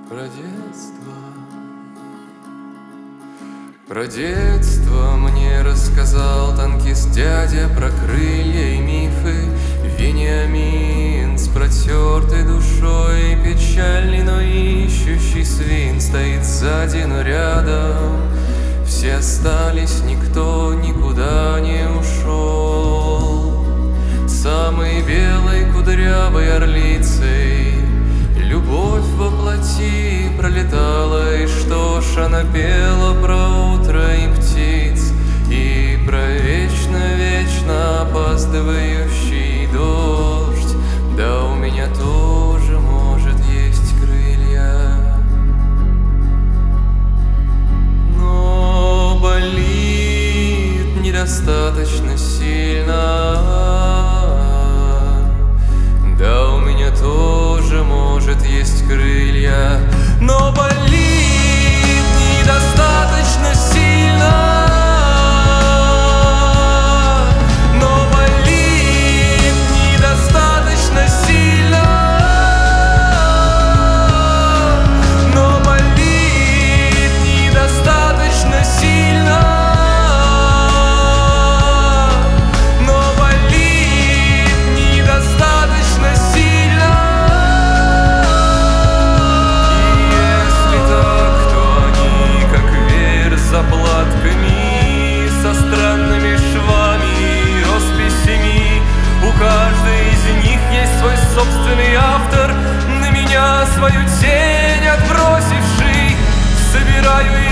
Про детство. Про детство мне рассказал танкист дядя, про крылья и мифы Вениамин с протертой душой, печальный, но ищущий свин стоит сзади, но рядом. Все остались, никто никуда не ушел. Самой белой кудрявой орлицей любовь во плоти пролетала, и что ж она пела про утро и птиц, и про вечно опаздывающий дождь. Да у меня тоже, может, есть крылья, но болит недостаточно сильно. Да, у меня тоже, может, есть крылья, но болит недостаточно сильно. Но болит недостаточно сильно. Но болит недостаточно сильно. Но болит недостаточно сильно. Заплатками, со странными швами и росписями. У каждой из них есть свой собственный автор, на меня свою тень отбросивший. Собираю